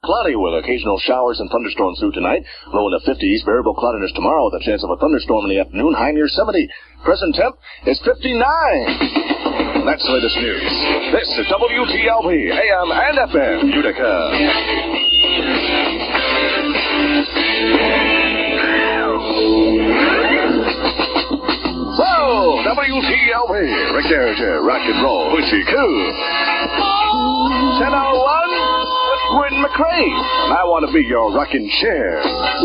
Cloudy with occasional showers and thunderstorms through tonight. Low in the 50s. Variable cloudiness tomorrow with a chance of a thunderstorm in the afternoon. High near 70. Present temp is 59. That's the latest news. This is WTLP, AM and FM, Utica. So, WTLP, right there to rock and roll, Hoochie Coo. Channel 1. Gwen McCrae, and I want to be your rocking chair.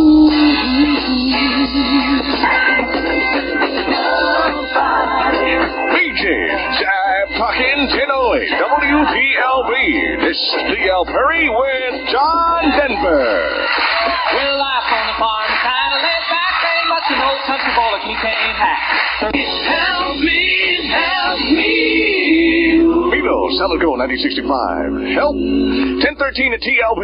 BJ's, I'm talking 1008, WTLB. This is D.L. Perry with John Denver. Well, life on the farm is kind of laid back. Ain't much an old country boy like me can't hack. Help me, help me. Beatles, Go 1965. Help, 1013 at TLB.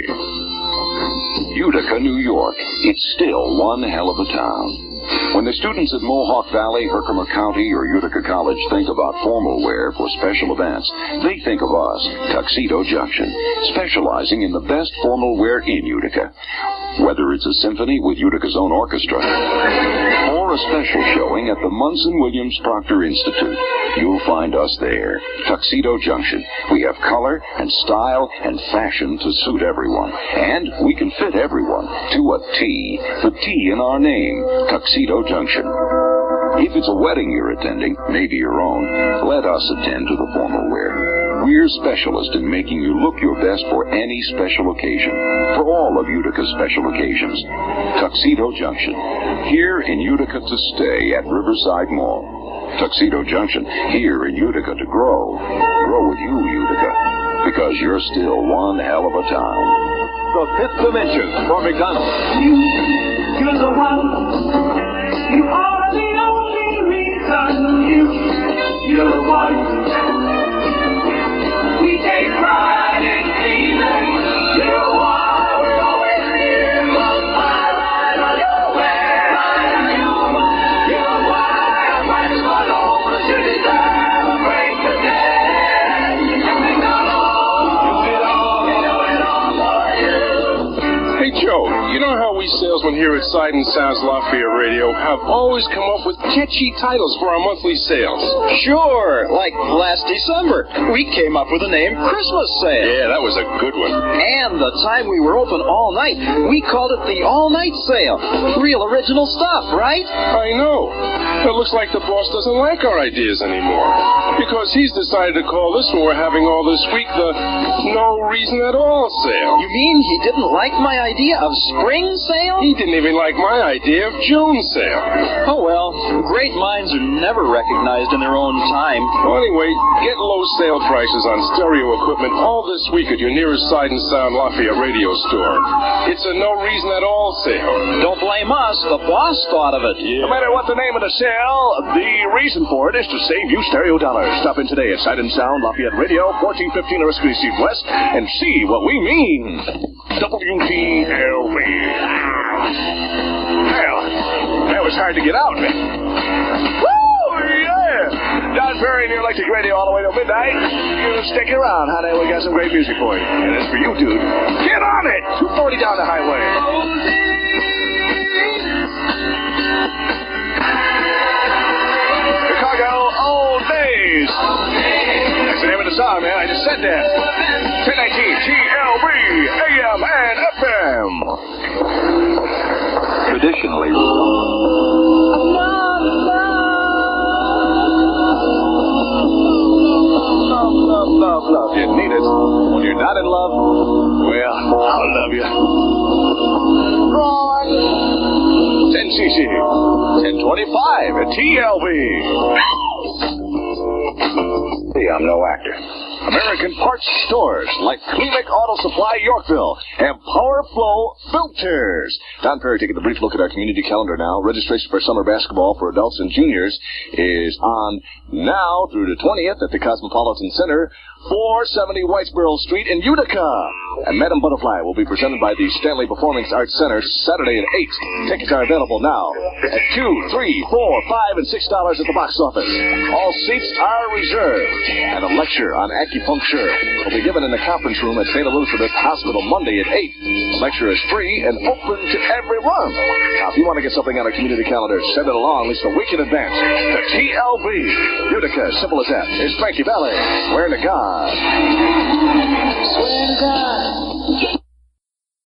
Utica, New York. It's still one hell of a town. When the students at Mohawk Valley, Herkimer County, or Utica College think about formal wear for special events, they think of us, Tuxedo Junction, specializing in the best formal wear in Utica. Whether it's a symphony with Utica's own orchestra or a special showing at the Munson Williams Proctor Institute, you'll find us there. Tuxedo Junction. We have color and style and fashion to suit everyone. And we can fit everyone to a T. The T in our name, Tuxedo Junction. If it's a wedding you're attending, maybe your own, let us attend to the formal wear. We're specialists in making you look your best for any special occasion. For all of Utica's special occasions. Tuxedo Junction. Here in Utica to stay at Riverside Mall. Tuxedo Junction. Here in Utica to grow. Grow with you, Utica. Because you're still one hell of a town. The fifth dimension for McDonald's. You're the one. You are the only reason. You're the one. We take pride in season. You are, we're always here. I ride on your way. You are, might as well know that you deserve a break today. McDonald's, you do it all for you. Hey, Joe, you know how we salesmen here at Sight and Sounds Lafayette Radio have always come up with catchy titles for our monthly sales? Sure, like last December, we came up with the name Christmas Sale. Yeah, that was a good one. And the time we were open all night, we called it the All-Night Sale. Real original stuff, right? I know. It looks like the boss doesn't like our ideas anymore. Because he's decided to call this one we're having all this week the No Reason at All Sale. You mean he didn't like my idea of Spring Sale? He didn't even like my idea of June Sale. Oh, well, great minds are never recognized in their own time. Well, anyway, get low sale prices on stereo equipment all this week at your nearest Sight and Sound Lafayette radio store. It's a No Reason at All sale. Don't blame us. The boss thought of it. No matter what the name of the sale, the reason for it is to save you stereo dollars. Stop in today at Sight and Sound Lafayette Radio, 1415 Oriskany Street West, and see what we mean. WTLP. Well, that was hard to get out. Woo, yeah! Don Perry, New Electric Radio, all the way till midnight. You stick around, honey. We got some great music for you. And as for you, dude, get on it! 240 down the highway. Chicago, Old Days. That's the name of the song, man. I just said that. 1019 TLB, AM and FM. Traditionally... Love. You need it. When you're not in love, well, I'll love you. Wrong. 10cc. 1025 at TLB. Hey, I'm no actor. American Parts Stores like Kleenex Auto Supply Yorkville and Power Flow Filters. Don Perry taking a brief look at our community calendar now. Registration for summer basketball for adults and juniors is on now through the 20th at the Cosmopolitan Center, 470 Whitesboro Street in Utica. And Madam Butterfly will be presented by the Stanley Performing Arts Center Saturday at 8. Tickets are available now at $2, $3, $4, $5, and $6 at the box office. All seats are reserved. And a lecture on acting acupuncture. Will be given in the conference room at St. Elizabeth Hospital Monday at 8. The lecture is free and open to everyone. Now, if you want to get something on our community calendar, send it along at least a week in advance to TLB. Utica, simple as that. It's Frankie Valli. Swear to God. Swear to God.